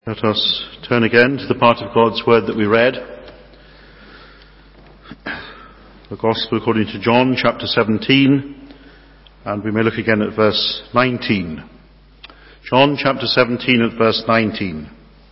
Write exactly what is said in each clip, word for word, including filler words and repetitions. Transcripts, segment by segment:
Let us turn again to the part of God's Word that we read. The Gospel according to John, chapter seventeen, and we may look again at verse nineteen. John, chapter seventeen, at verse nineteen.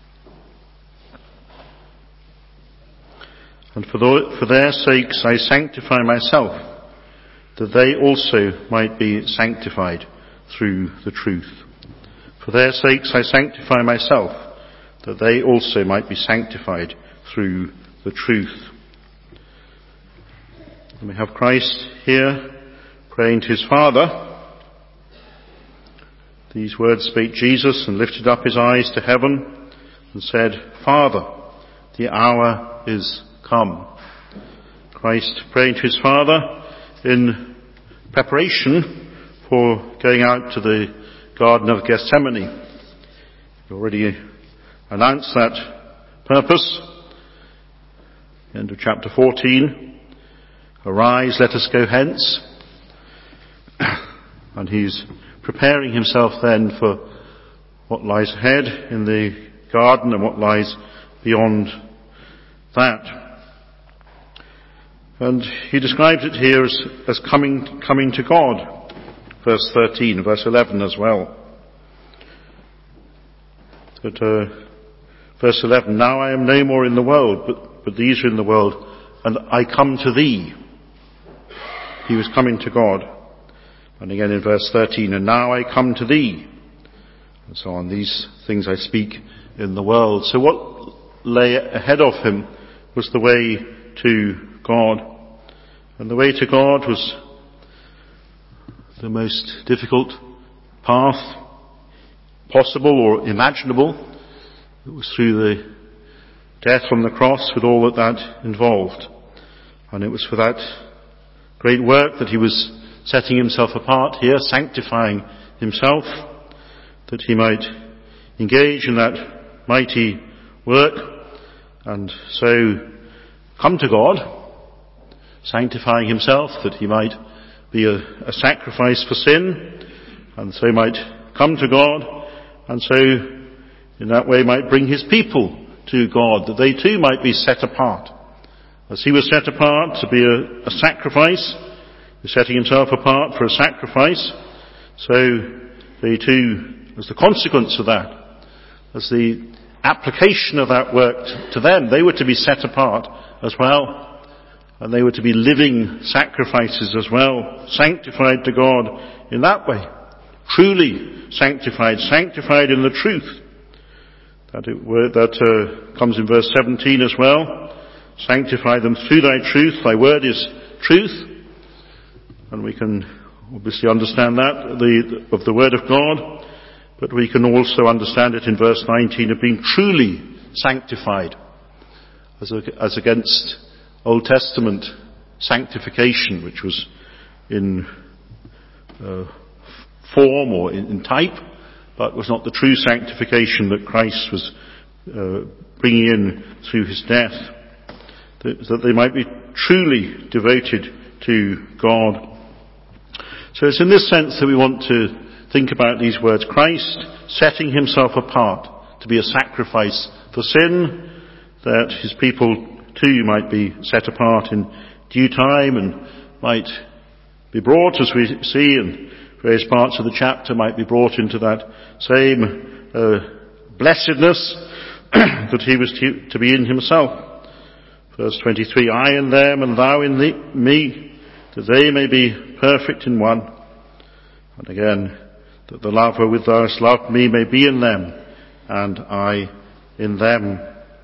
And for, the, for their sakes I sanctify myself, that they also might be sanctified through the truth. For their sakes I sanctify myself, that they also might be sanctified through the truth. And we have Christ here praying to his Father. These words spake Jesus, and lifted up his eyes to heaven, and said, Father, the hour is come. Christ praying to his Father in preparation for going out to the Garden of Gethsemane. He already announced that purpose. End of chapter fourteen. Arise, let us go hence. And he's preparing himself then for what lies ahead in the garden and what lies beyond that. And he describes it here as, as coming, coming to God. Verse thirteen, verse eleven as well. That, uh, Verse eleven, now I am no more in the world, but, but these are in the world, and I come to thee. He was coming to God. And again in verse thirteen, and now I come to thee. And so on, these things I speak in the world. So what lay ahead of him was the way to God. And the way to God was the most difficult path possible or imaginable. It was through the death on the cross with all that that involved. And it was for that great work that he was setting himself apart here, sanctifying himself, that he might engage in that mighty work and so come to God, sanctifying himself that he might be a, a sacrifice for sin, and so might come to God, and so in that way might bring his people to God, that they too might be set apart. As he was set apart to be a, a sacrifice, he was setting himself apart for a sacrifice, so they too, as the consequence of that, as the application of that work to them, they were to be set apart as well, and they were to be living sacrifices as well, sanctified to God in that way, truly sanctified, sanctified in the truth. That, it, that uh, comes in verse seventeen as well. Sanctify them through thy truth. Thy word is truth. And we can obviously understand that the, of the word of God. But we can also understand it in verse nineteen of being truly sanctified. As, a, as against Old Testament sanctification, which was in uh, form or in, in type, but was not the true sanctification that Christ was uh, bringing in through his death. That, that they might be truly devoted to God. So it's in this sense that we want to think about these words. Christ setting himself apart to be a sacrifice for sin, that his people too might be set apart in due time and might be brought, as we see in various parts of the chapter, might be brought into that same uh, blessedness that he was to, to be in himself. Verse twenty-three, I in them and thou in thee, me, that they may be perfect in one. And again, that the love wherewith thou hast loved me may be in them, and I in them.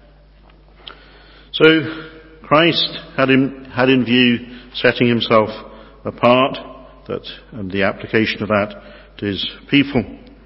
So Christ had in, had in view setting himself apart, that and the application of that to his people.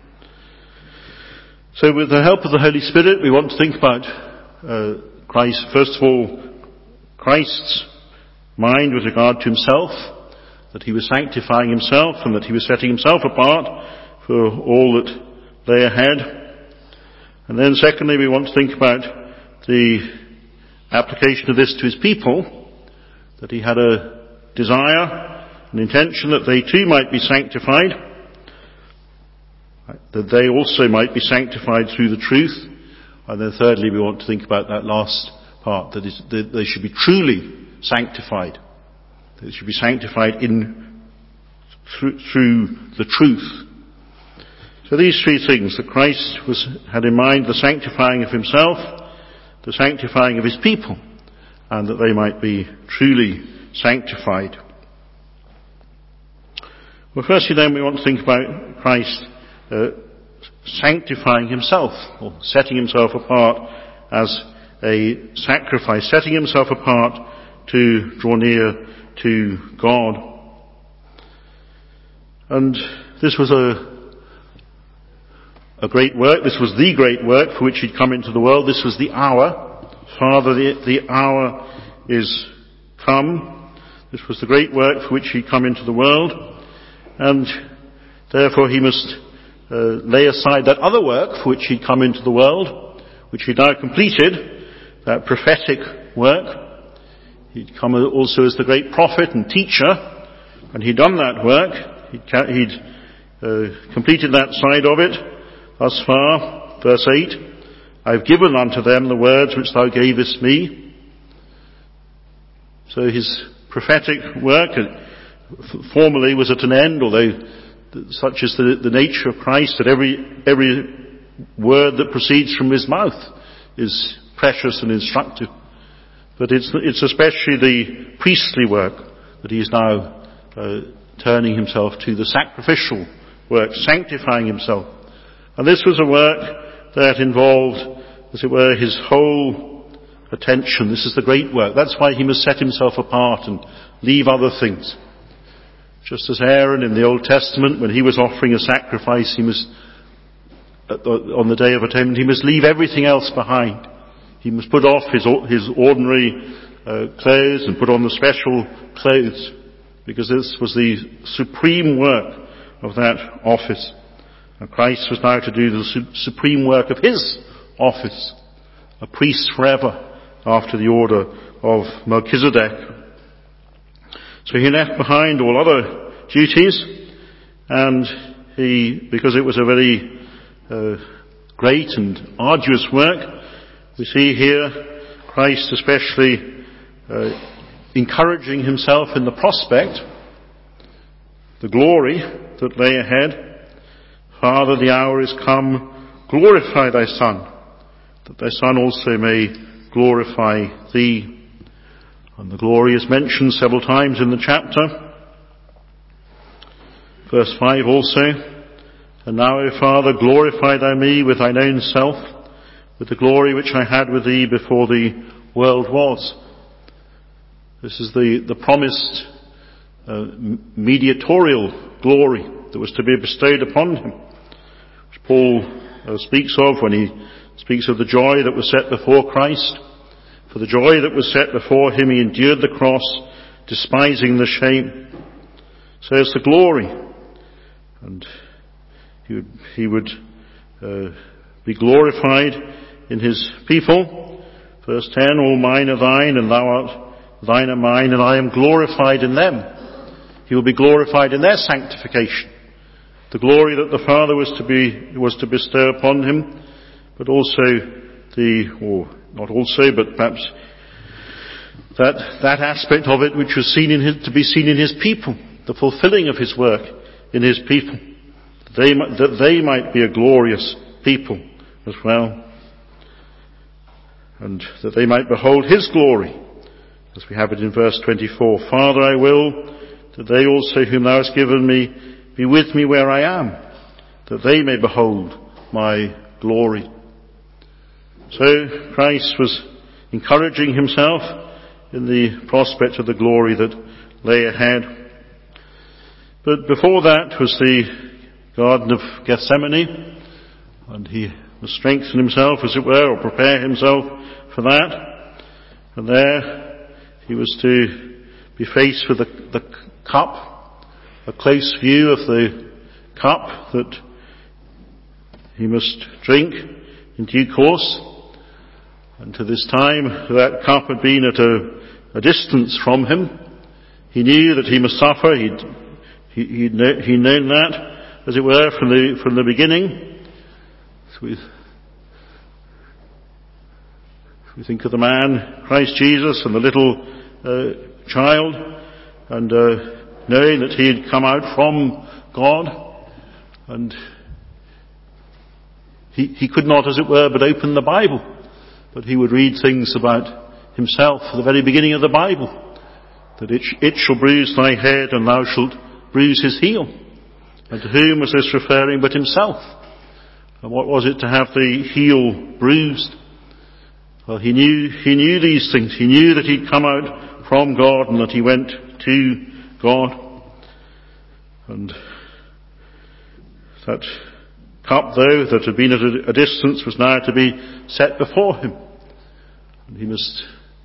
So with the help of the Holy Spirit, we want to think about uh, Christ, first of all, Christ's mind with regard to himself, that he was sanctifying himself and that he was setting himself apart for all that lay ahead. And then secondly, we want to think about the application of this to his people, that he had a desire, an intention that they too might be sanctified, that they also might be sanctified through the truth. And then thirdly, we want to think about that last part, that, is, that they should be truly sanctified. They should be sanctified in through, through the truth. So these three things, that Christ was, had in mind the sanctifying of himself, the sanctifying of his people, and that they might be truly sanctified. Well, firstly then we want to think about Christ uh, sanctifying himself, or setting himself apart as a sacrifice, setting himself apart to draw near to God. And this was a a great work. This was the great work for which he'd come into the world. This was the hour. Father, the, the hour is come. This was the great work for which he'd come into the world. And therefore he must uh, lay aside that other work for which he'd come into the world, which he'd now completed, that prophetic work. He'd come also as the great prophet and teacher, and he'd done that work. He'd, he'd uh, completed that side of it. Thus far, verse eight, I have given unto them the words which thou gavest me. So his prophetic work formerly was at an end, although such is the, the nature of Christ, that every, every word that proceeds from his mouth is precious and instructive. But it's, it's especially the priestly work that he is now uh, turning himself to, the sacrificial work, sanctifying himself. And this was a work that involved, as it were, his whole attention. This is the great work. That's why he must set himself apart and leave other things. Just as Aaron in the Old Testament, when he was offering a sacrifice, he must, on the Day of Atonement, he must leave everything else behind. He must put off his, his ordinary uh, clothes and put on the special clothes, because this was the supreme work of that office. And Christ was now to do the su- supreme work of his office, a priest forever after the order of Melchizedek. So he left behind all other duties, and he, because it was a very uh, great and arduous work, we see here Christ especially uh, encouraging himself in the prospect, the glory that lay ahead. Father, the hour is come, glorify thy Son, that thy Son also may glorify thee. And the glory is mentioned several times in the chapter. Verse five also, and now, O Father, glorify thou me with thine own self, with the glory which I had with thee before the world was. This is the, the promised uh, mediatorial glory that was to be bestowed upon him, which Paul uh, speaks of when he speaks of the joy that was set before Christ. For the joy that was set before him, he endured the cross, despising the shame. So it's the glory. And he would, he would uh, be glorified in his people. Verse ten, all mine are thine, and thou art thine are mine, and I am glorified in them. He will be glorified in their sanctification. The glory that the Father was to be, was to bestow upon him, but also the, or not also, but perhaps that, that aspect of it which was seen in his, to be seen in his people, the fulfilling of his work in his people, that they, that they might be a glorious people as well, and that they might behold his glory, as we have it in verse twenty-four. Father, I will that they also whom thou hast given me be with me where I am, that they may behold my glory. So Christ was encouraging himself in the prospect of the glory that lay ahead. But before that was the Garden of Gethsemane, and he must strengthen himself, as it were, or prepare himself for that. And there he was to be faced with the, the cup, a close view of the cup that he must drink in due course. And to this time, that cup had been at a, a distance from him. He knew that he must suffer. He'd, he, he'd, know, he'd known that, as it were, from the, from the beginning. So We think of the man, Christ Jesus, and the little uh, child, and uh, knowing that he had come out from God, and he, he could not, as it were, but open the Bible, but he would read things about himself at the very beginning of the Bible, that it, it shall bruise thy head and thou shalt bruise his heel. And to whom was this referring but himself? And what was it to have the heel bruised? Well, he knew, he knew these things. He knew that he'd come out from God and that he went to God. And that cup, though, that had been at a distance, was now to be set before him. And he must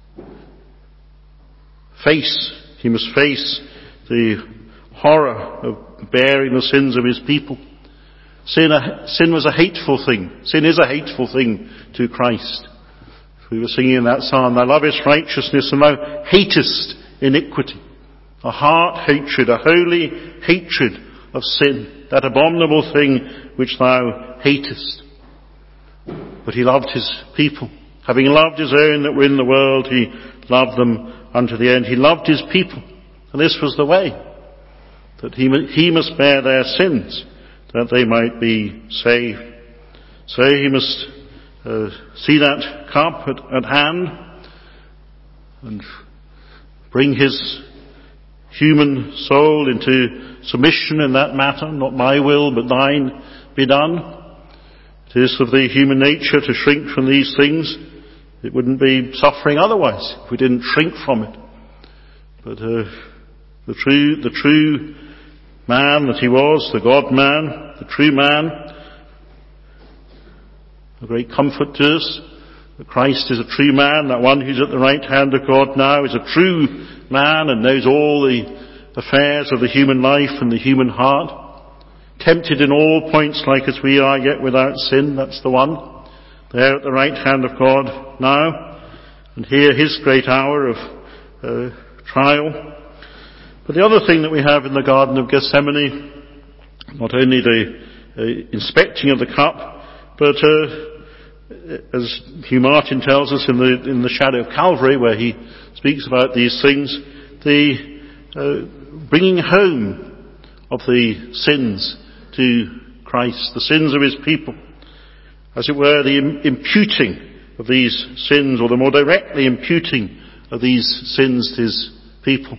face, he must face the horror of bearing the sins of his people. Sin, sin was a hateful thing. Sin is a hateful thing to Christ. We were singing in that psalm, thou lovest righteousness and thou hatest iniquity. A heart hatred, a holy hatred of sin, that abominable thing which thou hatest. But he loved his people. Having loved his own that were in the world, he loved them unto the end. He loved his people. And this was the way, that he, he must bear their sins, that they might be saved. So he must uh, see that cup at, at hand and bring his human soul into submission in that matter. Not my will, but thine be done. It is of the human nature to shrink from these things. It wouldn't be suffering otherwise if we didn't shrink from it. But uh, the true, the true man that he was, the God-man, the true man, a great comfort to us, that Christ is a true man, that one who's at the right hand of God now is a true man and knows all the affairs of the human life and the human heart. Tempted in all points like as we are, yet without sin. That's the one. There at the right hand of God now. And here his great hour of uh, trial. But the other thing that we have in the Garden of Gethsemane, not only the uh, inspecting of the cup, but uh, as Hugh Martin tells us in the in the Shadow of Calvary, where he speaks about these things, the uh, bringing home of the sins to Christ, the sins of his people. As it were, the imputing of these sins, or the more directly imputing of these sins to his people.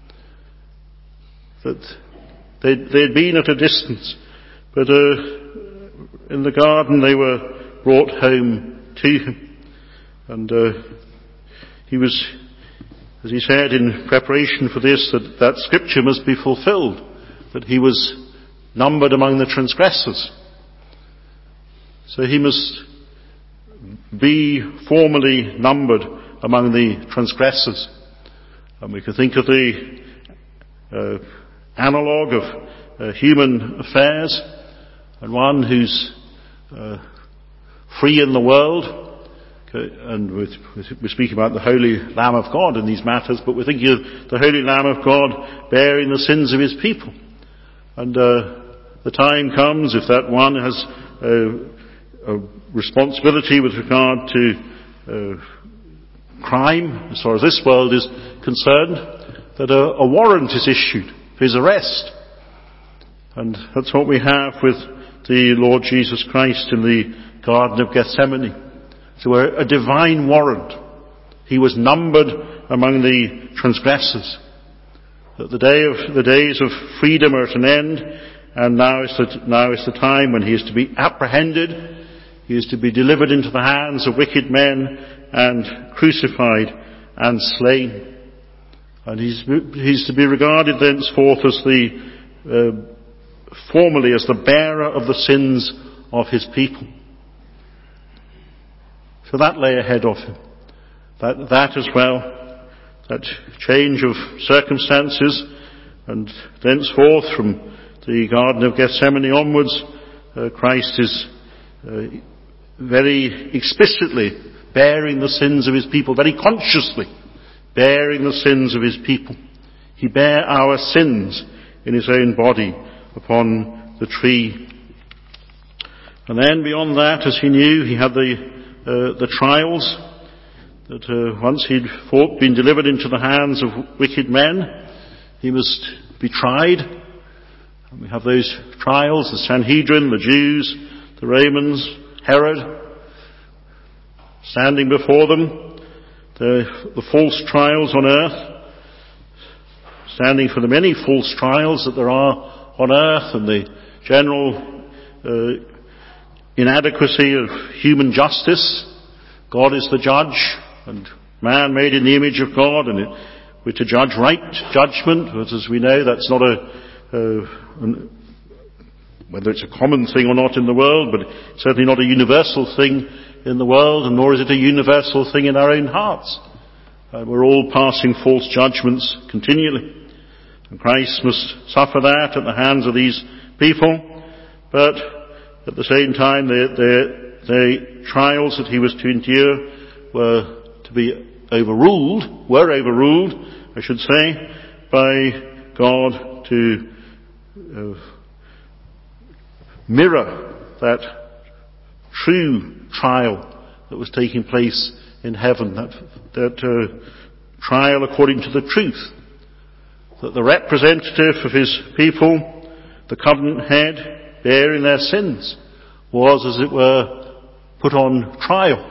That they'd, they'd been at a distance, but uh, in the garden they were brought home to him. And uh, he was, as he said in preparation for this, that that scripture must be fulfilled, that he was numbered among the transgressors. So he must be formally numbered among the transgressors. And we can think of the uh, analogue of uh, human affairs, and one who's uh, free in the world. Okay, and we're, we're speaking about the Holy Lamb of God in these matters, but we're thinking of the Holy Lamb of God bearing the sins of his people. And uh, the time comes, if that one has uh, a responsibility with regard to uh, crime, as far as this world is concerned, that a, a warrant is issued for his arrest. And that's what we have with the Lord Jesus Christ in the Garden of Gethsemane. So a divine warrant. He was numbered among the transgressors. That the day of the days of freedom are at an end, and now is the now is the time when he is to be apprehended. He is to be delivered into the hands of wicked men and crucified and slain. And he's he's to be regarded thenceforth as the uh, formally as the bearer of the sins of his people. So that lay ahead of him. That that as well. That change of circumstances, and thenceforth from the Garden of Gethsemane onwards, uh, Christ is uh, very explicitly bearing the sins of his people, very consciously bearing the sins of his people. He bare our sins in his own body upon the tree. And then beyond that, as he knew, he had the uh, the trials. that uh, once he'd fought, been delivered into the hands of wicked men, he must be tried. And we have those trials, the Sanhedrin, the Jews, the Romans, Herod, standing before them, the, the false trials on earth, standing for the many false trials that there are on earth, and the general uh, inadequacy of human justice. God is the judge, and man made in the image of God, and it, we're to judge right judgment, but as we know, that's not a, a an, whether it's a common thing or not in the world, but certainly not a universal thing in the world, and nor is it a universal thing in our own hearts. Uh, we're all passing false judgments continually. And Christ must suffer that at the hands of these people, but at the same time the, the, the trials that he was to endure were to be overruled, were overruled, I should say, by God to uh, mirror that true trial that was taking place in heaven, that, that uh, trial according to the truth, that the representative of his people, the covenant head, bearing their sins, was, as it were, put on trial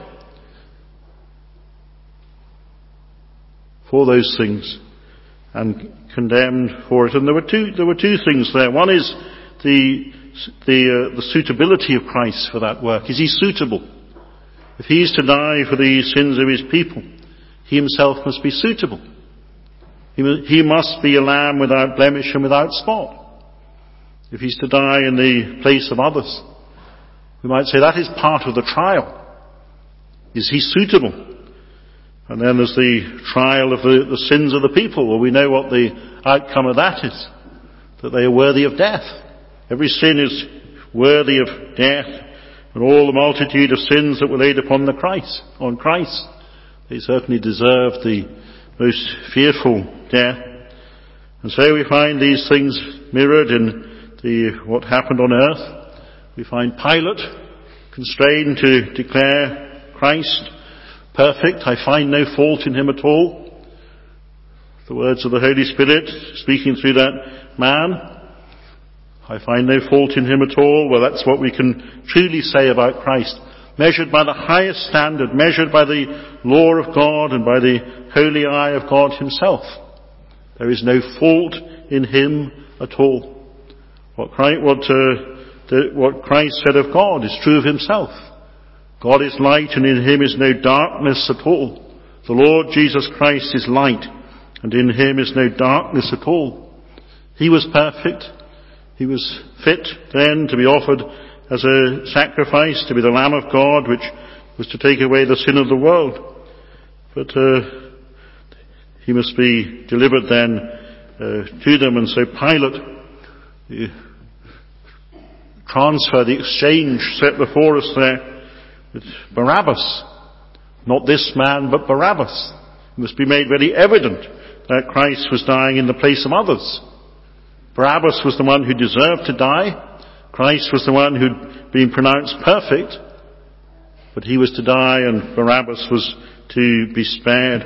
for those things and condemned for it. And there were two, there were two things there. One is the, the, uh, the suitability of Christ for that work. Is he suitable? If he is to die for the sins of his people, he himself must be suitable. He, he must be a lamb without blemish and without spot. If he's to die in the place of others, we might say that is part of the trial. Is he suitable? And then there's the trial of the, the sins of the people. Well, we know what the outcome of that is. That they are worthy of death. Every sin is worthy of death. And all the multitude of sins that were laid upon the Christ, on Christ, they certainly deserve the most fearful death. And so we find these things mirrored in the what happened on earth. We find Pilate constrained to declare Christ perfect. I find no fault in him at all. The words of the Holy Spirit speaking through that man. I find no fault in him at all. Well, that's what we can truly say about Christ. Measured by the highest standard, measured by the law of God and by the holy eye of God himself. There is no fault in him at all. What Christ, what, uh, the, what Christ said of God is true of himself. God is light, and in him is no darkness at all. The Lord Jesus Christ is light, and in him is no darkness at all. He was perfect. He was fit then to be offered as a sacrifice, to be the Lamb of God, which was to take away the sin of the world. But uh, he must be delivered then uh, to them, and so Pilate the transfer, the exchange set before us there with Barabbas. Not this man, but Barabbas. It must be made very evident that Christ was dying in the place of others. Barabbas was the one who deserved to die. Christ was the one who'd been pronounced perfect. But he was to die, and Barabbas was to be spared.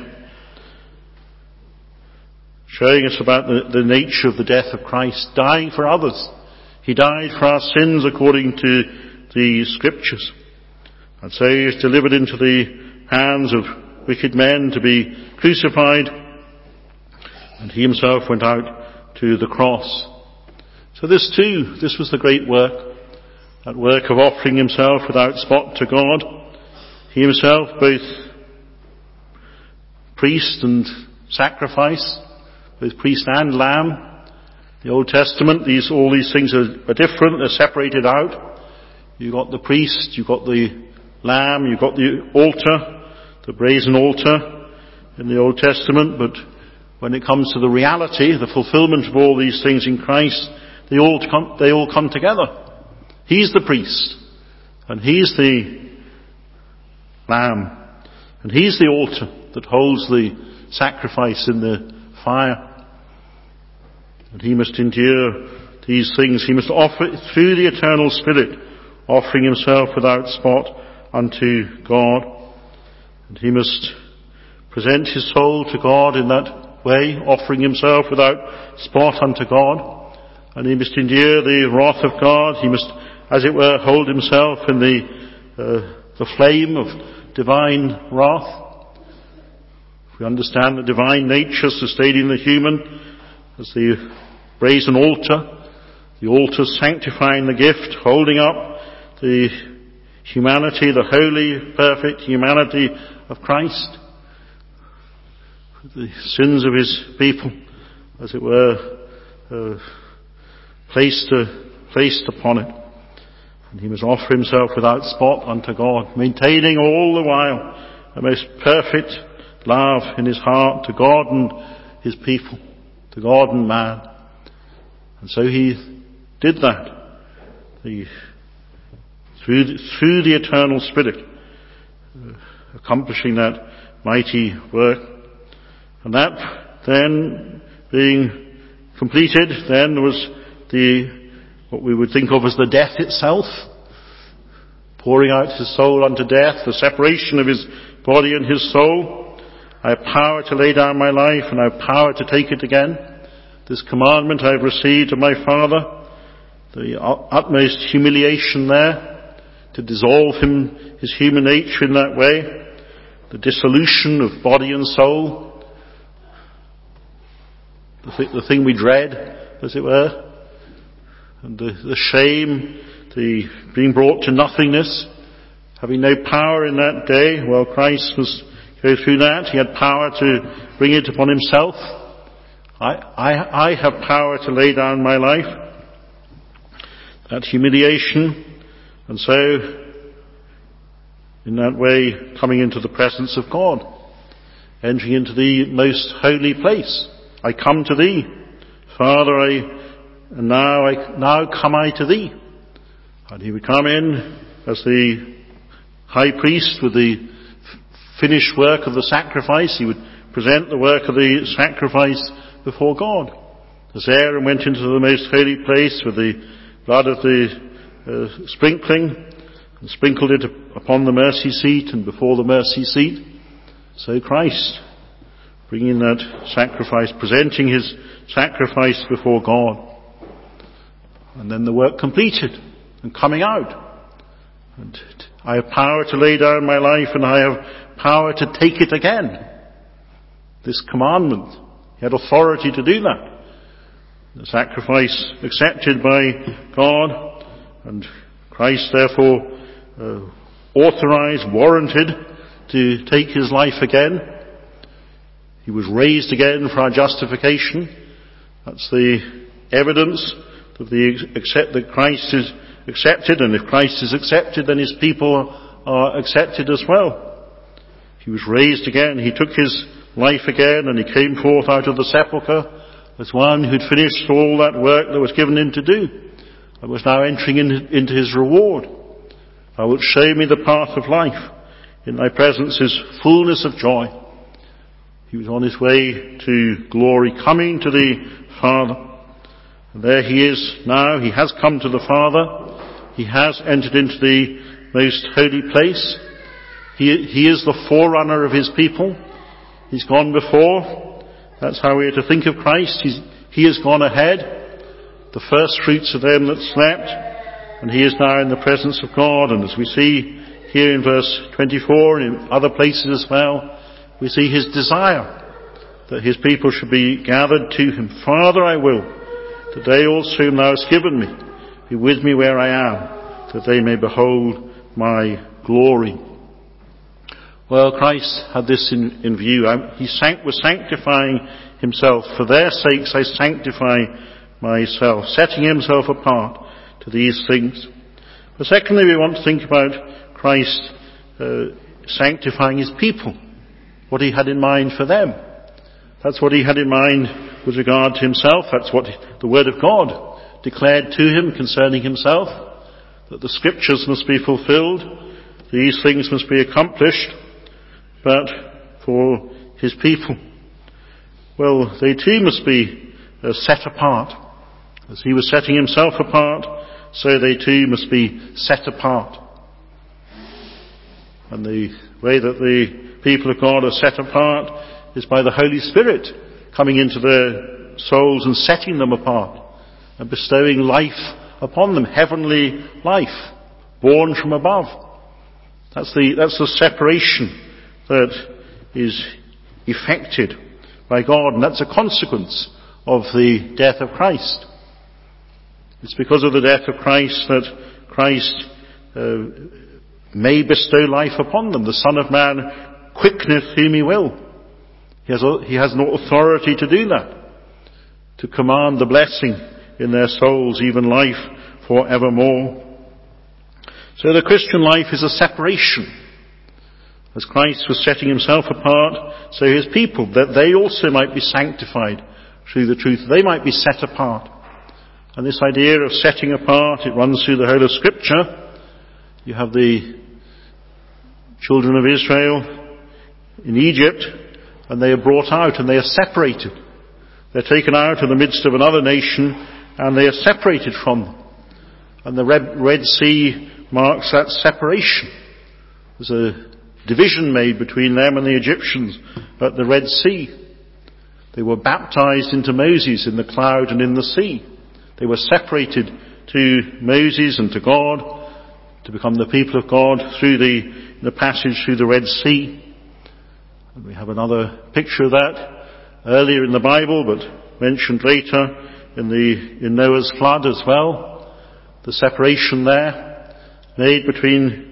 Showing us about the, the nature of the death of Christ, dying for others. He died for our sins according to the Scriptures. And so he is delivered into the hands of wicked men to be crucified. And he himself went out to the cross. So this too, this was the great work. That work of offering himself without spot to God. He himself, both priest and sacrifice, both priest and lamb. The Old Testament, these, all these things are, are different, they're separated out. You've got the priest, you've got the lamb, you've got the altar, the brazen altar in the Old Testament, but when it comes to the reality, the fulfillment of all these things in Christ, they all come, they all come together. He's the priest, and he's the lamb, and he's the altar that holds the sacrifice in the fire. And he must endure these things. He must offer through the eternal Spirit, offering himself without spot unto God. And he must present his soul to God in that way, offering himself without spot unto God. And he must endure the wrath of God. He must, as it were, hold himself in the, uh, the flame of divine wrath. If we understand the divine nature sustaining the human as the brazen altar, the altar sanctifying the gift, holding up the humanity, the holy, perfect humanity of Christ, the sins of his people, as it were, uh, placed, uh, placed upon it. And he must offer himself without spot unto God, maintaining all the while a most perfect love in his heart to God and his people, to God and man. And so he did that. The, through, the, through the eternal Spirit, uh, accomplishing that mighty work. And that then being completed, then was the, what we would think of as the death itself, pouring out his soul unto death, the separation of his body and his soul. I have power to lay down my life, and I have power to take it again. This commandment I have received of my Father. The utmost humiliation there, to dissolve him, his human nature in that way. The dissolution of body and soul. The, th- the thing we dread, as it were. And the, the shame, the being brought to nothingness, having no power in that day. Well, Christ must go through that. He had power to bring it upon himself. I, I, I have power to lay down my life. That humiliation, and so, in that way, coming into the presence of God, entering into the most holy place. I come to thee, Father, I, and now I, now come I to thee. And he would come in as the high priest with the f- finished work of the sacrifice. He would present the work of the sacrifice before God. As Aaron went into the most holy place with the blood of the uh, sprinkling, and sprinkled it upon the mercy seat and before the mercy seat, so Christ, bringing that sacrifice, presenting his sacrifice before God, and then the work completed and coming out. And I have power to lay down my life, and I have power to take it again. This commandment, he had authority to do that. The sacrifice accepted by God, and Christ therefore uh, authorized, warranted to take his life again. He was raised again for our justification. That's the evidence that, the accept, that Christ is accepted, and if Christ is accepted, then his people are accepted as well. He was raised again. He took his life again, and he came forth out of the sepulchre as one who'd finished all that work that was given him to do, and was now entering in, into his reward. Thou wilt show me the path of life. In thy presence is fullness of joy. He was on his way to glory, coming to the Father. And there he is now. He has come to the Father. He has entered into the most holy place. He, he is the forerunner of his people. He's gone before. That's how we are to think of Christ. He's, he has gone ahead, the first fruits of them that slept, and he is now in the presence of God. And as we see here in verse twenty-four and in other places as well, we see his desire that his people should be gathered to him. Father, I will, today also whom thou hast given me, be with me where I am, that they may behold my glory. Well, Christ had this in, in view. He sank, was sanctifying himself. For their sakes I sanctify myself, setting himself apart to these things. But secondly, we want to think about Christ uh, sanctifying his people, what he had in mind for them. That's what he had in mind with regard to himself. That's what the Word of God declared to him concerning himself, that the Scriptures must be fulfilled, these things must be accomplished. But for his people, well, they too must be uh, set apart. As he was setting himself apart, so they too must be set apart. And the way that the people of God are set apart is by the Holy Spirit coming into their souls and setting them apart and bestowing life upon them, heavenly life, born from above. That's the, that's the separation that is effected by God, and that's a consequence of the death of Christ. It's because of the death of Christ that Christ uh, may bestow life upon them. The Son of Man quickeneth whom he will. He has, he has no authority to do that, to command the blessing in their souls, even life for evermore. So the Christian life is a separation. As Christ was setting himself apart, so his people, that they also might be sanctified through the truth. They might be set apart. And this idea of setting apart, it runs through the whole of Scripture. You have the children of Israel in Egypt, and they are brought out and they are separated. They're taken out in the midst of another nation, and they are separated from them. And the Red, Red Sea marks that separation. There's a division made between them and the Egyptians at the Red Sea. They were baptized into Moses in the cloud and in the sea. They were separated to Moses and to God to become the people of God through the, the passage through the Red Sea. And we have another picture of that earlier in the Bible, but mentioned later in the in Noah's flood as well. The separation there made between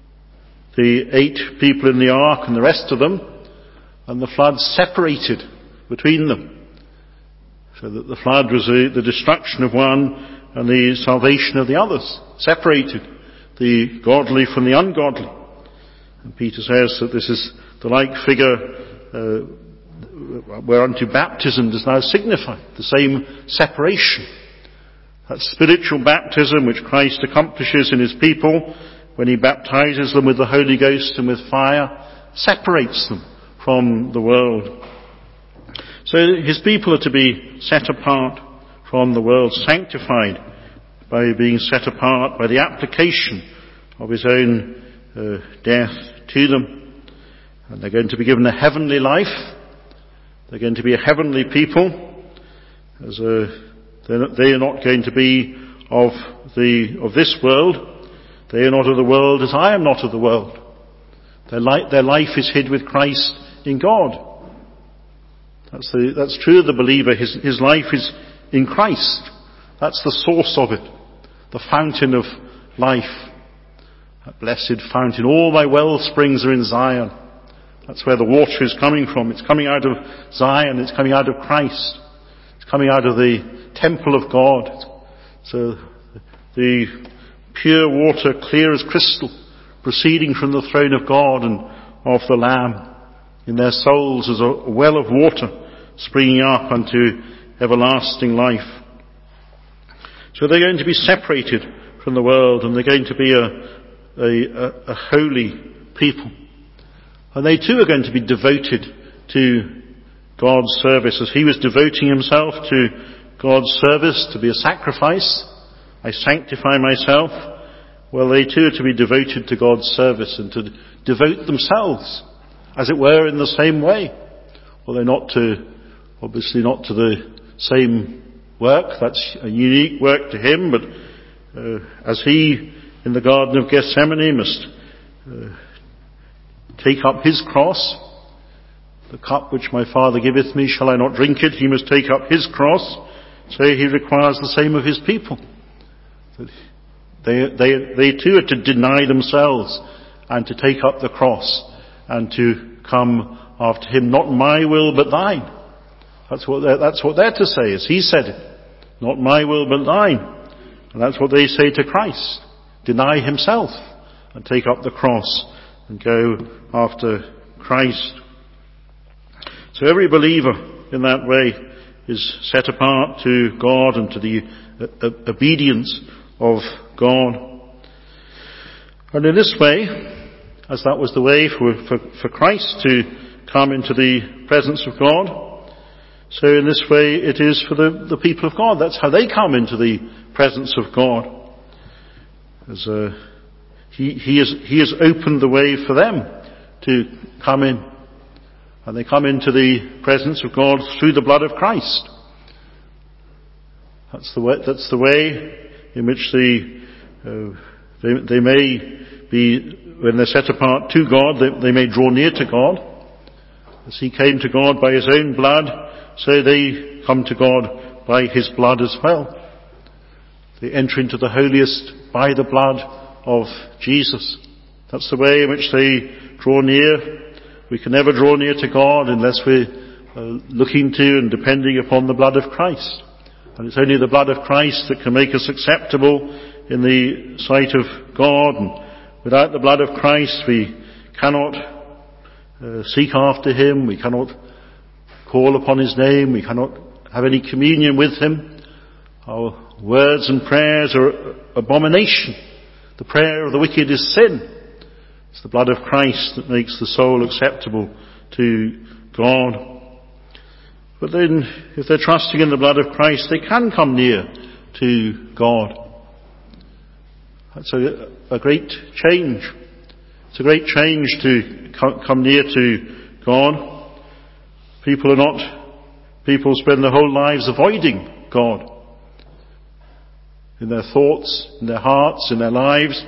the eight people in the ark and the rest of them, and the flood separated between them. So that the flood was the, the destruction of one and the salvation of the others. Separated the godly from the ungodly. And Peter says that this is the like figure uh, whereunto baptism does now signify. The same separation. That spiritual baptism which Christ accomplishes in his people when he baptizes them with the Holy Ghost and with fire, separates them from the world. So his people are to be set apart from the world, sanctified by being set apart by the application of his own uh, death to them. And they're going to be given a heavenly life. They're going to be a heavenly people. As a, they're not, they are not going to be of the of this world. They are not of the world as I am not of the world. Their, li- their life is hid with Christ in God. That's, the, that's true of the believer. His, his life is in Christ. That's the source of it. The fountain of life. That blessed fountain. All thy well springs are in Zion. That's where the water is coming from. It's coming out of Zion. It's coming out of Christ. It's coming out of the temple of God. So the pure water, clear as crystal, proceeding from the throne of God and of the Lamb. In their souls as a well of water springing up unto everlasting life. So they're going to be separated from the world, and they're going to be a, a, a holy people. And they too are going to be devoted to God's service. As he was devoting himself to God's service, to be a sacrifice, I sanctify myself. Well, they too are to be devoted to God's service and to devote themselves, as it were, in the same way. Well, they're not to, obviously not to the same work. That's a unique work to him, but uh, as he in the Garden of Gethsemane must uh, take up his cross, the cup which my Father giveth me, shall I not drink it? He must take up his cross. So he requires the same of his people. They, they, they too are to deny themselves and to take up the cross and to come after him. Not my will, but thine. That's what they're, that's what they're to say, as he said it. Not my will, but thine. And that's what they say to Christ. Deny himself and take up the cross and go after Christ. So every believer in that way is set apart to God and to the uh, obedience of God. And in this way, as that was the way for, for, for Christ to come into the presence of God, so in this way it is for the, the people of God. That's how they come into the presence of God. As uh, he, he, has, he has opened the way for them to come in. And they come into the presence of God through the blood of Christ. That's the way, that's the way in which the, uh, they, they may be, when they're set apart to God, they, they may draw near to God. As he came to God by his own blood, so they come to God by his blood as well. They enter into the holiest by the blood of Jesus. That's the way in which they draw near. We can never draw near to God unless we're uh, looking to and depending upon the blood of Christ. And it's only the blood of Christ that can make us acceptable in the sight of God. And without the blood of Christ, we cannot uh, seek after him. We cannot call upon his name. We cannot have any communion with him. Our words and prayers are abomination. The prayer of the wicked is sin. It's the blood of Christ that makes the soul acceptable to God. But then, if they're trusting in the blood of Christ, they can come near to God. That's a, a great change. It's a great change to come near to God. People are not, people spend their whole lives avoiding God. In their thoughts, in their hearts, in their lives.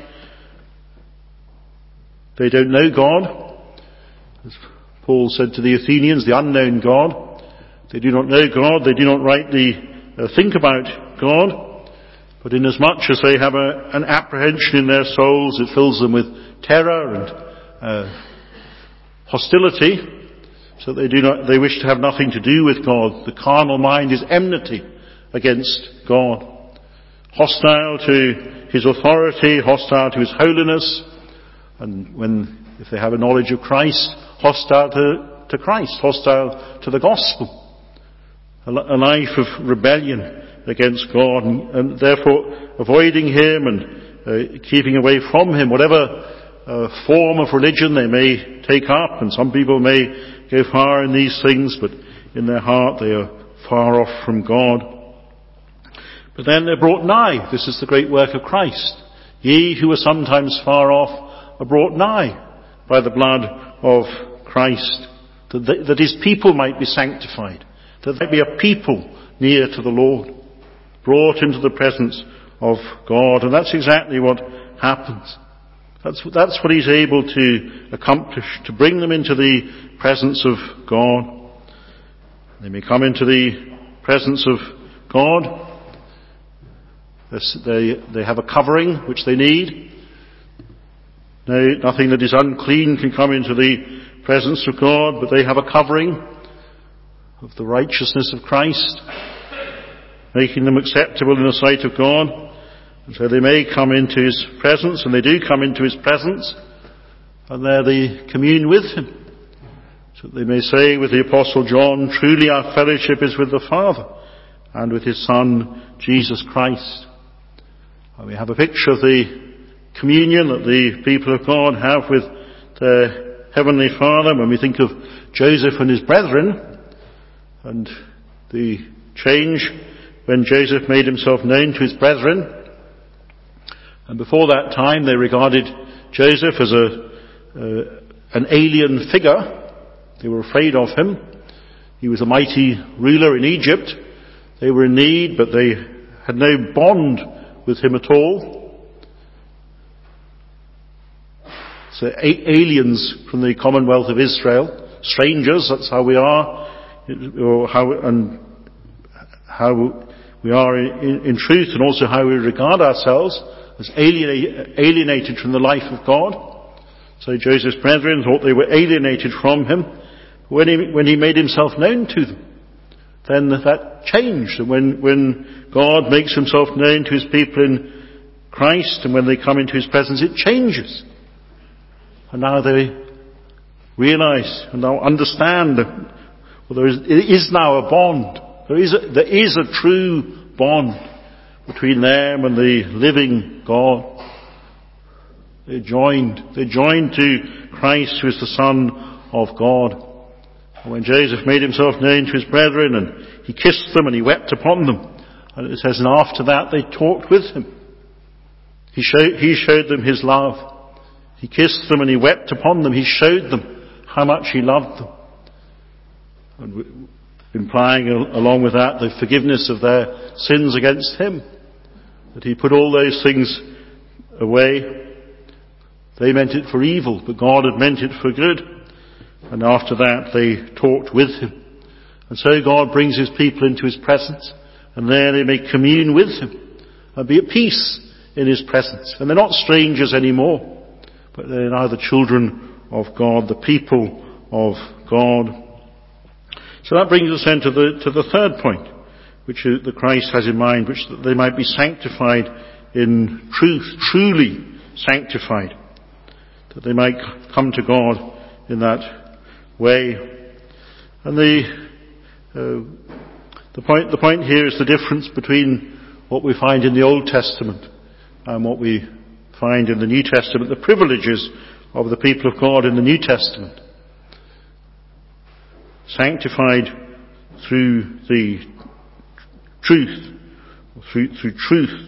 They don't know God. As Paul said to the Athenians, the unknown God. They do not know God. They do not rightly uh, think about God. But inasmuch as they have a, an apprehension in their souls, it fills them with terror and uh, hostility. So they do not. They wish to have nothing to do with God. The carnal mind is enmity against God. Hostile to his authority, hostile to his holiness. And when, if they have a knowledge of Christ, hostile to, to Christ, hostile to the gospel. A, a life of rebellion against God, and, and therefore avoiding him and uh, keeping away from him, whatever uh, form of religion they may take up. And some people may go far in these things, but in their heart they are far off from God. But then they're brought nigh. This is the great work of Christ. Ye who are sometimes far off are brought nigh by the blood of Christ, that, they, that his people might be sanctified, that there be a people near to the Lord, brought into the presence of God. And that's exactly what happens. That's, that's what he's able to accomplish, to bring them into the presence of God. They may come into the presence of God. They, they have a covering which they need. No, nothing that is unclean can come into the presence of God, but they have a covering of the righteousness of Christ, making them acceptable in the sight of God. And so they may come into his presence, and they do come into his presence, and there they commune with him. So they may say with the Apostle John, truly our fellowship is with the Father and with his Son, Jesus Christ. And we have a picture of the communion that the people of God have with their Heavenly Father when we think of Joseph and his brethren, and the change when Joseph made himself known to his brethren. And before that time they regarded Joseph as a uh, an alien figure. They were afraid of him. He was a mighty ruler in Egypt. They were in need, but they had no bond with him at all. So a- aliens from the Commonwealth of Israel, strangers, that's how we are, or how, and how we are in, in truth, and also how we regard ourselves as alienated, alienated from the life of God. So Joseph's brethren thought they were alienated from him. When he, when he made himself known to them, then that changed. And when, when God makes himself known to his people in Christ, and when they come into his presence, it changes. And now they realize and now understand that well, there is, it is now a bond. There is a, there is a true bond between them and the living God. They're joined. They're joined to Christ, who is the Son of God. And when Joseph made himself known to his brethren, and he kissed them and he wept upon them, and it says, and after that they talked with him. He showed, he showed them his love. He kissed them and he wept upon them. He showed them how much he loved them. And implying along with that the forgiveness of their sins against him. That he put all those things away. They meant it for evil, but God had meant it for good. And after that they talked with him. And so God brings his people into his presence, and there they may commune with him and be at peace in his presence. And they're not strangers anymore, but they're now the children of God, the people of God. So that brings us then to the, to the third point, which the Christ has in mind, which that they might be sanctified in truth, truly sanctified, that they might come to God in that way. And the uh, the point the point here is the difference between what we find in the Old Testament and what we find in the New Testament, the privileges of the people of God in the New Testament. Sanctified through the truth, through, through truth.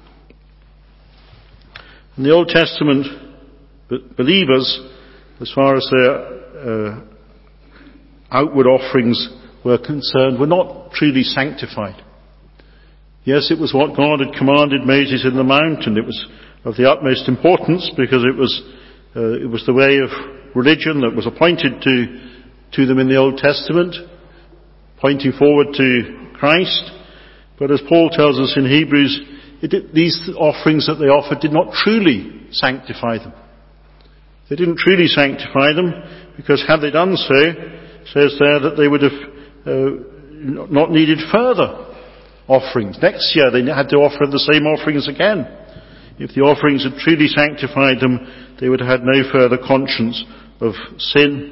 In the Old Testament, believers, as far as their uh, outward offerings were concerned, were not truly sanctified. Yes, it was what God had commanded Moses in the mountain. It was of the utmost importance because it was uh, it was the way of religion that was appointed to to them in the Old Testament, pointing forward to Christ. But as Paul tells us in Hebrews, it did, these offerings that they offered did not truly sanctify them. They didn't truly sanctify them, because had they done so, it says there that they would have uh, not needed further offerings. Next year they had to offer the same offerings again. If the offerings had truly sanctified them, they would have had no further conscience of sin.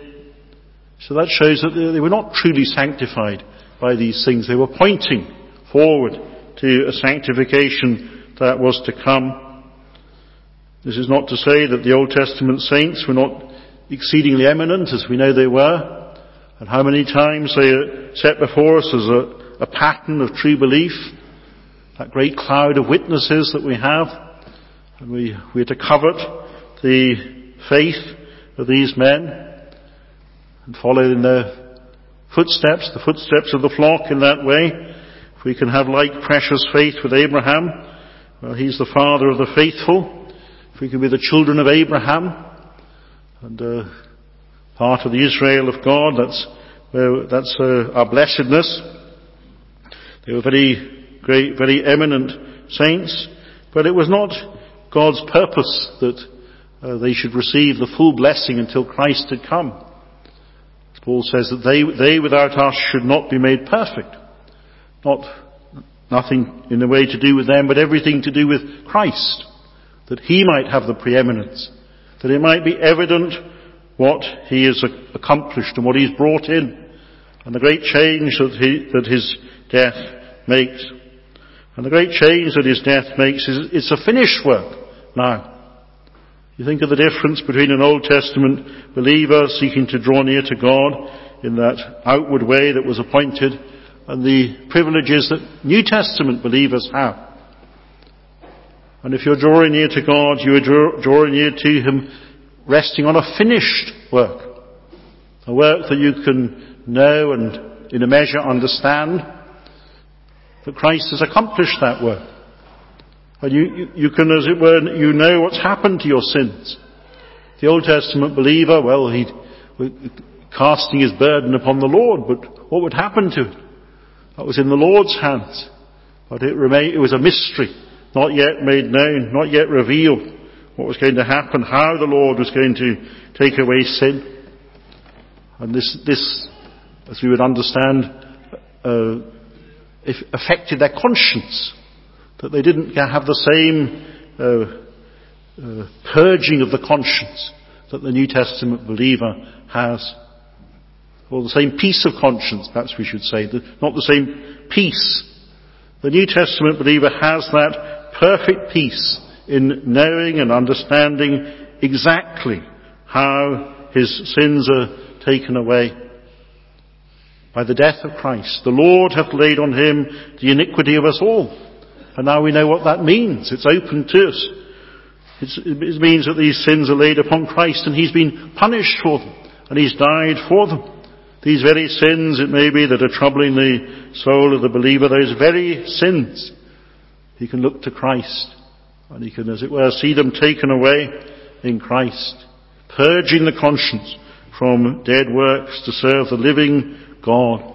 So that shows that they were not truly sanctified by these things. They were pointing forward to a sanctification that was to come. This is not to say that the Old Testament saints were not exceedingly eminent, as we know they were, and how many times they are set before us as a, a pattern of true belief, that great cloud of witnesses that we have, and we, we are to covet the faith of these men and follow in their footsteps, the footsteps of the flock in that way. If we can have like precious faith with Abraham, well, he's the father of the faithful. If we can be the children of Abraham and uh, part of the Israel of God, that's uh, that's uh, our blessedness. They were very great, very eminent saints, but it was not God's purpose that uh, they should receive the full blessing until Christ had come. Paul says that they, they without us should not be made perfect. Not, nothing in a way to do with them, but everything to do with Christ. That he might have the preeminence. That it might be evident what he has accomplished and what he's brought in. And the great change that, he, that his death makes. And the great change that his death makes is it's a finished work now. You think of the difference between an Old Testament believer seeking to draw near to God in that outward way that was appointed, and the privileges that New Testament believers have. And if you're drawing near to God, you are draw, drawing near to him resting on a finished work. A work that you can know and in a measure understand. That Christ has accomplished that work. And you, you, you can, as it were, you know what's happened to your sins. The Old Testament believer, well, he casting his burden upon the Lord, but what would happen to it? That was in the Lord's hands. But it remained, it was a mystery, not yet made known, not yet revealed what was going to happen, how the Lord was going to take away sin. And this, this, as we would understand, uh, if affected their conscience. That they didn't have the same uh, uh, purging of the conscience that the New Testament believer has. Or the same peace of conscience, perhaps we should say. The, not the same peace. The New Testament believer has that perfect peace in knowing and understanding exactly how his sins are taken away. By the death of Christ. The Lord hath laid on him the iniquity of us all. And now we know what that means. It's open to us. It's, it means that these sins are laid upon Christ and he's been punished for them and he's died for them. These very sins, it may be, that are troubling the soul of the believer, those very sins, he can look to Christ and he can, as it were, see them taken away in Christ, purging the conscience from dead works to serve the living God.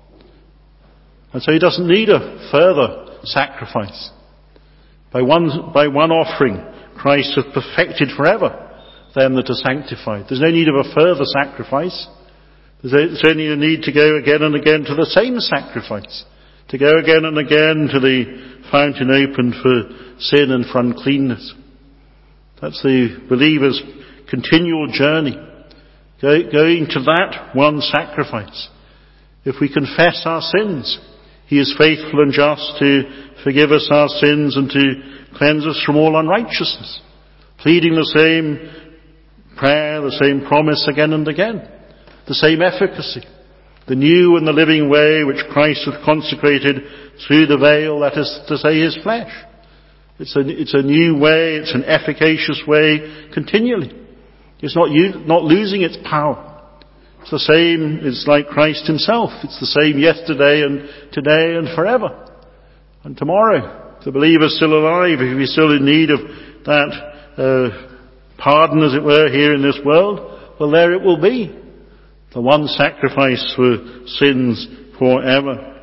And so he doesn't need a further sacrifice. By one, by one offering, Christ hath perfected forever them that are sanctified. There's no need of a further sacrifice. There's only a need to go again and again to the same sacrifice, to go again and again to the fountain opened for sin and for uncleanness. That's the believer's continual journey, go, going to that one sacrifice. If we confess our sins, he is faithful and just to forgive us our sins and to cleanse us from all unrighteousness, pleading the same prayer, the same promise again and again, the same efficacy, the new and the living way which Christ hath consecrated through the veil, that is to say, his flesh. It's a, it's a new way, it's an efficacious way continually. It's not, not losing its power. It's the same, it's like Christ himself. It's the same yesterday and today and forever. And tomorrow, if the believer's still alive, if he's still in need of that uh, pardon, as it were, here in this world, well, there it will be. The one sacrifice for sins forever.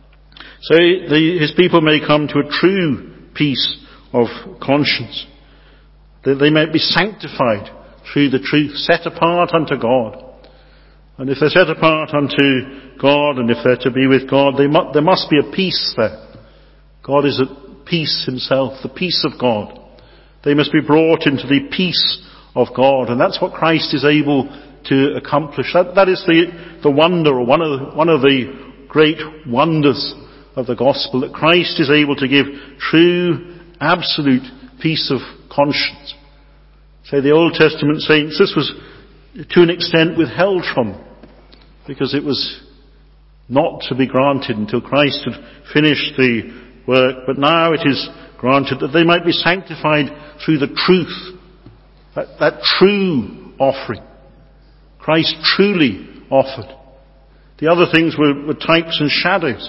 So the, his people may come to a true peace of conscience. That they may be sanctified through the truth, set apart unto God. And if they're set apart unto God, and if they're to be with God, they mu- there must be a peace there. God is at peace himself, the peace of God. They must be brought into the peace of God, and that's what Christ is able to accomplish. That, that is the, the wonder, or one of the, one of the great wonders of the gospel, that Christ is able to give true, absolute peace of conscience. Say the Old Testament saints, this was to an extent withheld from them, because it was not to be granted until Christ had finished the work. But now it is granted that they might be sanctified through the truth, that, that true offering. Christ truly offered. The other things were, were types and shadows.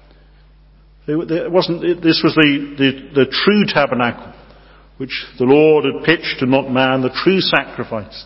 They, they, it wasn't, it, this was the, the, the true tabernacle, which the Lord had pitched and not man, the true sacrifice,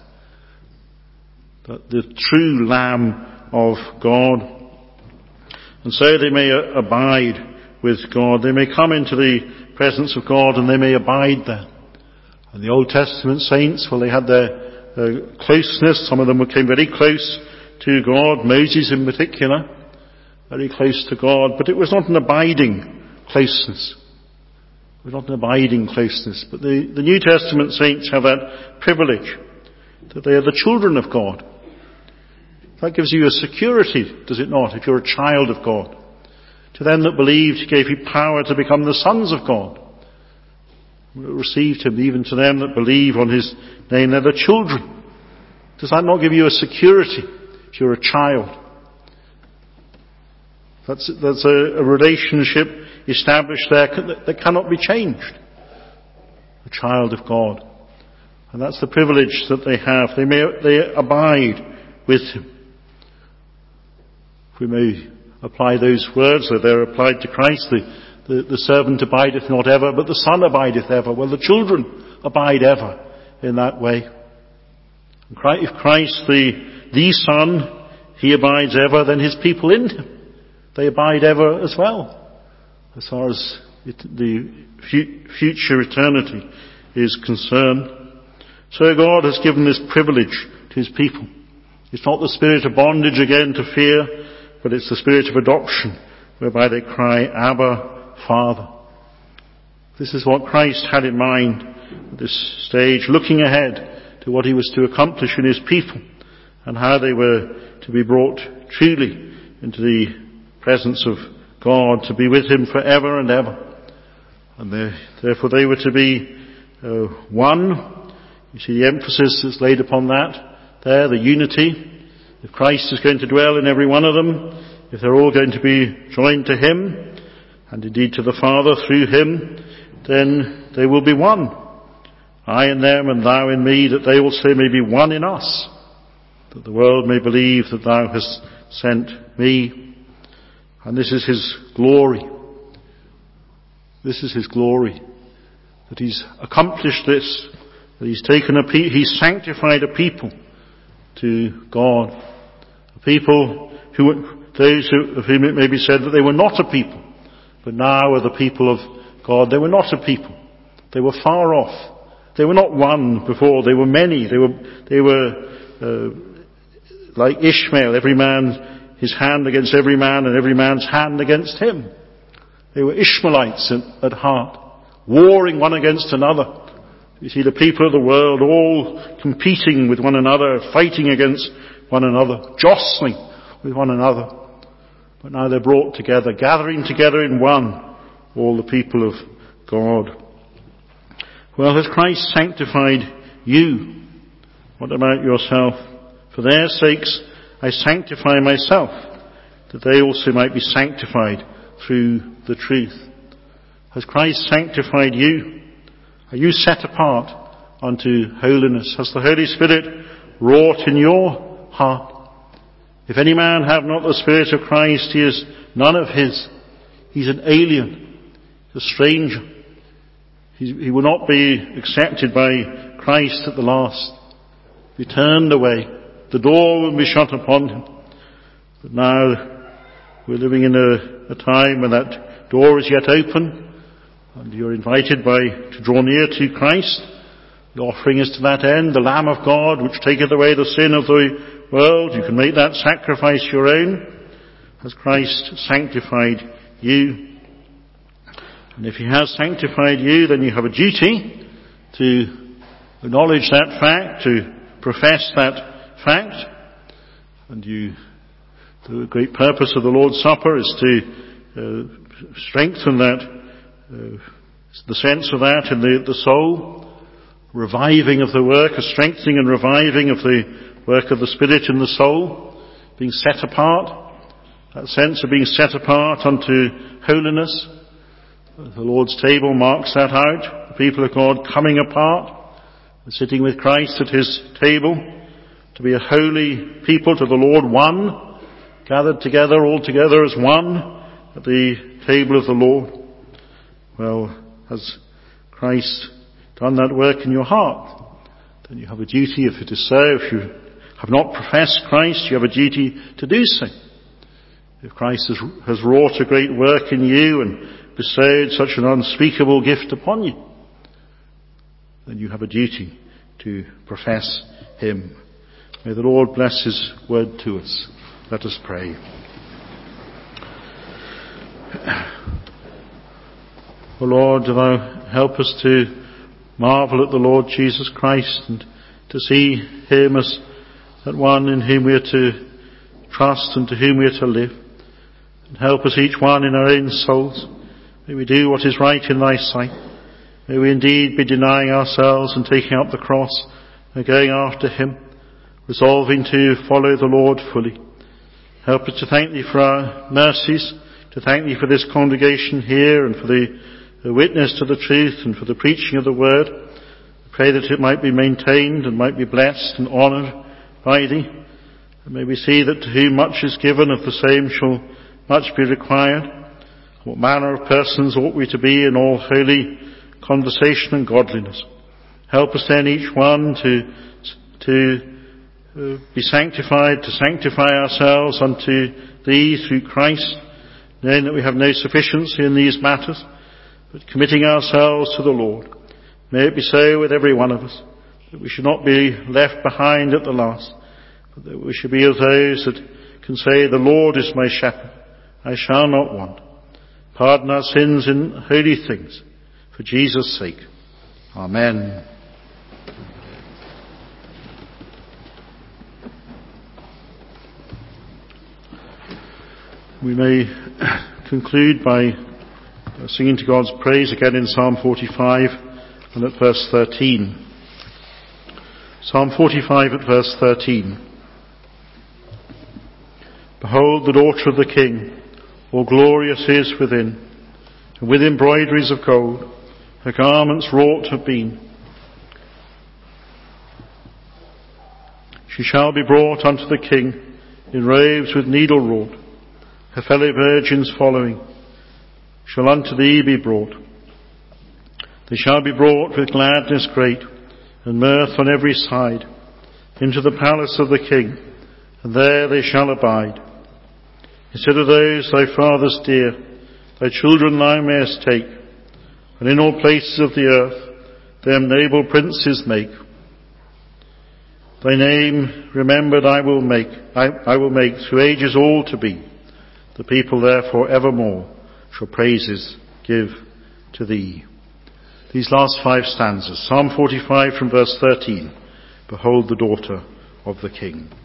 the, the true Lamb of God. And so they may abide with God. They may come into the presence of God and they may abide there. And the Old Testament saints, well, they had their uh, closeness. Some of them came very close to God, Moses in particular, very close to God. But it was not an abiding closeness. It was not an abiding closeness. But the, the New Testament saints have that privilege, that they are the children of God. That gives you a security, does it not, if you're a child of God? To them that believed, he gave you power to become the sons of God. Received him, even to them that believe on his name, they're the children. Does that not give you a security if you're a child? That's, that's a, a relationship established there that, that cannot be changed. A child of God. And that's the privilege that they have. They may, they abide with him. If we may apply those words, that they're applied to Christ, the, the, the servant abideth not ever, but the Son abideth ever. Well, the children abide ever in that way. If Christ, the, the Son, he abides ever, then his people in him, they abide ever as well, as far as it, the future eternity is concerned. So God has given this privilege to his people. It's not the spirit of bondage again to fear, but it's the spirit of adoption, whereby they cry, Abba, Father. This is what Christ had in mind at this stage, looking ahead to what he was to accomplish in his people, and how they were to be brought truly into the presence of God, to be with him forever and ever. And therefore they were to be uh, one. You see the emphasis that's laid upon that there, the unity. If Christ is going to dwell in every one of them, if they're all going to be joined to him, and indeed to the Father through him, then they will be one. I in them and thou in me, that they also may be one in us, that the world may believe that thou hast sent me. And this is his glory. This is his glory, that he's accomplished this, that he's taken a pe- he's sanctified a people to God, a people who, those who, of whom it may be said that they were not a people, but now are the people of God. They were not a people. They were far off. They were not one before. They were many. They were, they were uh, like Ishmael, every man his hand against every man and every man's hand against him. They were Ishmaelites at, at heart, warring one against another. You see the people of the world all competing with one another, fighting against one another, jostling with one another. But now they're brought together, gathering together in one, all the people of God. Well, has Christ sanctified you? What about yourself? For their sakes I sanctify myself, that they also might be sanctified through the truth. Has Christ sanctified you? Are you set apart unto holiness? Has the Holy Spirit wrought in your heart? If any man have not the Spirit of Christ, he is none of his. He's an alien, a stranger. He, he will not be accepted by Christ at the last. Be turned away. The door will be shut upon him. But now we're living in a, a time when that door is yet open, and you're invited by to draw near to Christ. The offering is to that end, the Lamb of God, which taketh away the sin of the world. You can make that sacrifice your own. Has Christ sanctified you? And if he has sanctified you, then you have a duty to acknowledge that fact, to profess that fact. And you, the great purpose of the Lord's Supper is to uh, strengthen that, uh, the sense of that in the, the soul, reviving of the work, a strengthening and reviving of the work of the Spirit in the soul, being set apart, that sense of being set apart unto holiness. The Lord's table marks that out. The people of God coming apart, sitting with Christ at his table, to be a holy people to the Lord, one, gathered together, all together as one, at the table of the Lord. Well, has Christ done that work in your heart? Then you have a duty, if it is so. If you have not professed Christ, you have a duty to do so. If Christ has, has wrought a great work in you and bestowed such an unspeakable gift upon you, then you have a duty to profess him. May the Lord bless his word to us. Let us pray. O Lord, do thou help us to marvel at the Lord Jesus Christ and to see him as that one in whom we are to trust and to whom we are to live. And help us each one in our own souls. May we do what is right in thy sight. May we indeed be denying ourselves and taking up the cross and going after him, resolving to follow the Lord fully. Help us to thank thee for our mercies, to thank thee for this congregation here and for the, the witness to the truth and for the preaching of the word. I pray that it might be maintained and might be blessed and honoured by thee. And may we see that to whom much is given, of the same shall much be required. What manner of persons ought we to be in all holy conversation and godliness? Help us then each one to, to uh, be sanctified, to sanctify ourselves unto thee through Christ, knowing that we have no sufficiency in these matters, but committing ourselves to the Lord. May it be so with every one of us, that we should not be left behind at the last, but that we should be of those that can say, the Lord is my shepherd, I shall not want. Pardon our sins in holy things, for Jesus' sake. Amen. We may conclude by singing to God's praise again in Psalm forty-five and at verse thirteen. Psalm forty-five at verse thirteen. Behold the daughter of the King, all glorious is within, and with embroideries of gold, her garments wrought have been. She shall be brought unto the king in robes with needle wrought, her fellow virgins following, shall unto thee be brought. They shall be brought with gladness great, and mirth on every side, into the palace of the king, and there they shall abide. Instead of those thy fathers dear, thy children thou mayest take, and in all places of the earth them noble princes make. Thy name remembered I will make, I, I will make through ages all to be. The people therefore evermore shall praises give to thee. These last five stanzas, Psalm forty-five from verse thirteen, behold the daughter of the king.